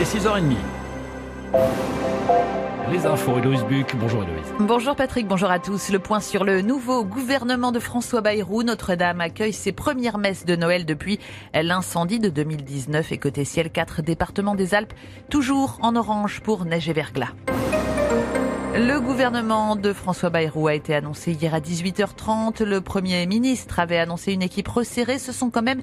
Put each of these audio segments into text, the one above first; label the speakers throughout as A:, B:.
A: est 6h30. Les infos, Héloïse Buc. Bonjour Héloïse.
B: Bonjour Patrick, bonjour à tous. Le point sur le nouveau gouvernement de François Bayrou. Notre-Dame accueille ses premières messes de Noël depuis l'incendie de 2019 et côté ciel, 4 départements des Alpes, toujours en orange pour neige et verglas. Le gouvernement de François Bayrou a été annoncé hier à 18h30. Le Premier ministre avait annoncé une équipe resserrée. Ce sont quand même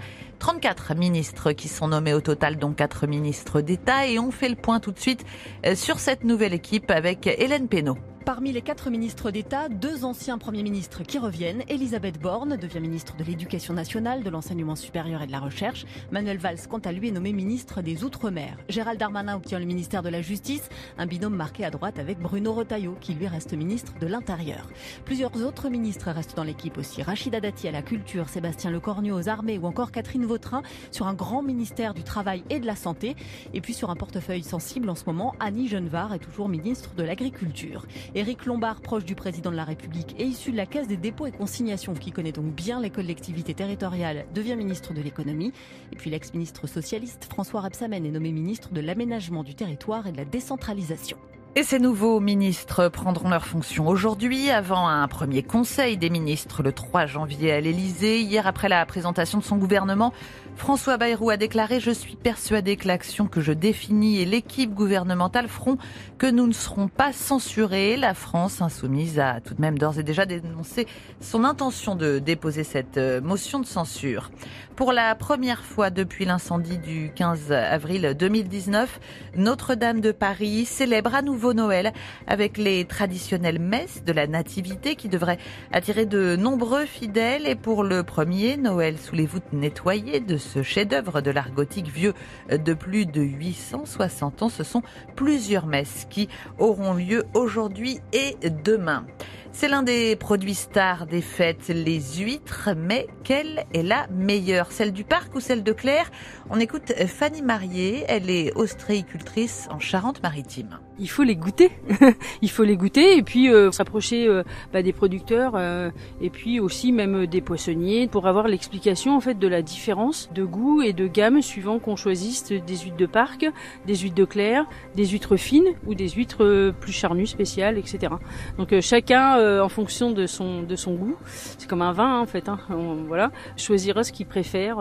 B: 34 ministres qui sont nommés au total, dont 4 ministres d'État. Et on fait le point tout de suite sur cette nouvelle équipe avec Hélène Pénaud.
C: Parmi les 4 ministres d'État, 2 anciens premiers ministres qui reviennent. Elisabeth Borne devient ministre de l'Éducation nationale, de l'Enseignement supérieur et de la Recherche. Manuel Valls, quant à lui, est nommé ministre des Outre-mer. Gérald Darmanin obtient le ministère de la Justice, un binôme marqué à droite avec Bruno Retailleau, qui lui reste ministre de l'Intérieur. Plusieurs autres ministres restent dans l'équipe aussi. Rachida Dati à la Culture, Sébastien Lecornu aux Armées ou encore Catherine Vautrin sur un grand ministère du Travail et de la Santé. Et puis sur un portefeuille sensible en ce moment, Annie Genevard est toujours ministre de l'Agriculture. Éric Lombard, proche du président de la République et issu de la Caisse des dépôts et consignations, qui connaît donc bien les collectivités territoriales, devient ministre de l'économie. Et puis l'ex-ministre socialiste François Rebsamen est nommé ministre de l'aménagement du territoire et de la décentralisation.
B: Et ces nouveaux ministres prendront leurs fonctions aujourd'hui, avant un premier conseil des ministres le 3 janvier à l'Élysée. Hier, après la présentation de son gouvernement, François Bayrou a déclaré « Je suis persuadé que l'action que je définis et l'équipe gouvernementale feront que nous ne serons pas censurés ». La France insoumise a tout de même d'ores et déjà dénoncé son intention de déposer cette motion de censure. Pour la première fois depuis l'incendie du 15 avril 2019, Notre-Dame de Paris célèbre à nouveau Noël avec les traditionnelles messes de la Nativité qui devraient attirer de nombreux fidèles. Et pour le premier, Noël sous les voûtes nettoyées de ce chef-d'œuvre de l'art gothique vieux de plus de 860 ans, ce sont plusieurs messes qui auront lieu aujourd'hui et demain. C'est l'un des produits stars des fêtes, les huîtres, mais quelle est la meilleure? Celle du parc ou celle de Claire? On écoute Fanny Marié, elle est ostréicultrice en Charente-Maritime.
D: Il faut les goûter, il faut les goûter et puis s'approcher des producteurs et puis aussi même des poissonniers pour avoir l'explication en fait de la différence de goût et de gamme suivant qu'on choisisse des huîtres de parc, des huîtres de Claire, des huîtres fines ou des huîtres plus charnues, spéciales, etc. Donc chacun en fonction de son goût, c'est comme un vin en fait, voilà, choisira ce qu'il préfère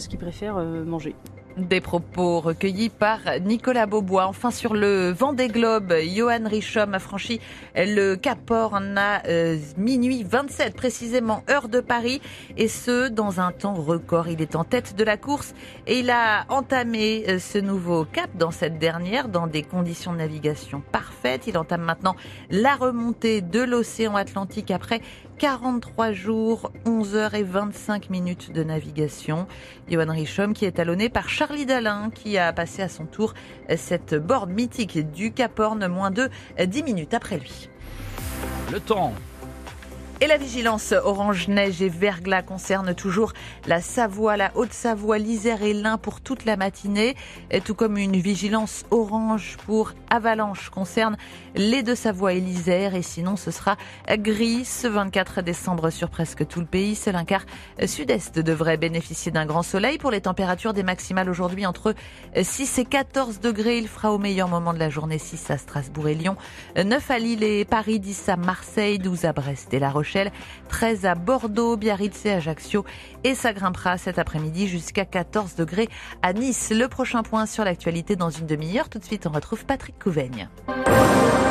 D: manger.
B: Des propos recueillis par Nicolas Beaubois. Enfin, sur le Vendée Globe, Johan Richomme a franchi le Cap Horn à minuit 27, précisément heure de Paris, et ce, dans un temps record. Il est en tête de la course et il a entamé ce nouveau cap dans cette dernière, dans des conditions de navigation parfaites. Il entame maintenant la remontée de l'océan Atlantique après 43 jours, 11 heures et 25 minutes de navigation. Johan Richomme qui est talonné par Charlie Dalin qui a passé à son tour cette borne mythique du Cap Horn moins de 10 minutes après lui.
A: Le temps.
B: Et la vigilance orange, neige et verglas concerne toujours la Savoie, la Haute-Savoie, l'Isère et l'Ain pour toute la matinée. Et tout comme une vigilance orange pour avalanche concerne les Deux-Savoie et l'Isère. Et sinon, ce sera gris ce 24 décembre sur presque tout le pays. Seul un quart sud-est devrait bénéficier d'un grand soleil. Pour les températures des maximales aujourd'hui entre 6 et 14 degrés. Il fera au meilleur moment de la journée 6 à Strasbourg et Lyon, 9 à Lille et Paris, 10 à Marseille, 12 à Brest et La Rochelle, 13 à Bordeaux, Biarritz et Ajaccio, et ça grimpera cet après-midi jusqu'à 14 degrés à Nice. Le prochain point sur l'actualité dans une demi-heure. Tout de suite, on retrouve Patrick Couveigne.